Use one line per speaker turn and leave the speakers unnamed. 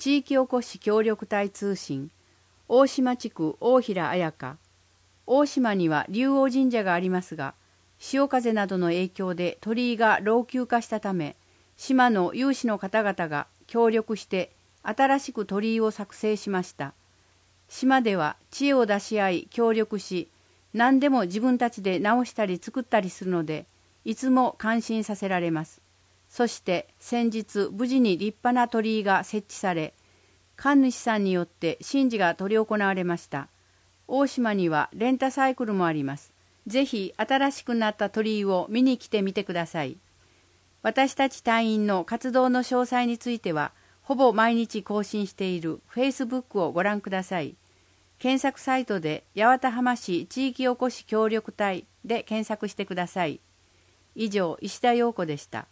地域おこし協力隊通信、大島地区大平彩香。大島には竜王神社がありますが、潮風などの影響で鳥居が老朽化したため、島の有志の方々が協力して新しく鳥居を作成しました。島では知恵を出し合い協力し、何でも自分たちで直したり作ったりするので、いつも感心させられます。そして先日無事に立派な鳥居が設置され、神主さんによって神事が執り行われました。大島にはレンタサイクルもあります。ぜひ新しくなった鳥居を見に来てみてください。私たち隊員の活動の詳細については、ほぼ毎日更新している Facebook をご覧ください。検索サイトで八幡浜市地域おこし協力隊で検索してください。以上、石田陽子でした。